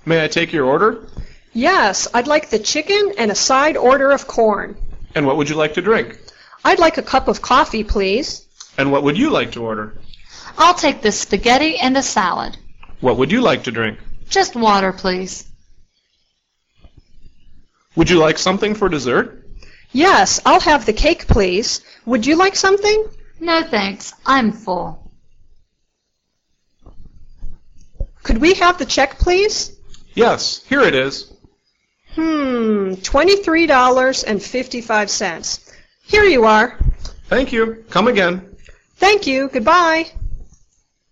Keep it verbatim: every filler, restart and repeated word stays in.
May I take your order? Yes, I'd like the chicken and a side order of corn. And what would you like to drink? I'd like a cup of coffee, please. And what would you like to order? I'll take the spaghetti and a salad. What would you like to drink? Just water, please. Would you like something for dessert? Yes, I'll have the cake, please. Would you like something? No, thanks. I'm full. Could we have the check, please? Yes, here it is. Hmm, twenty-three dollars and fifty-five cents. Here you are. Thank you. Come again. Thank you. Goodbye.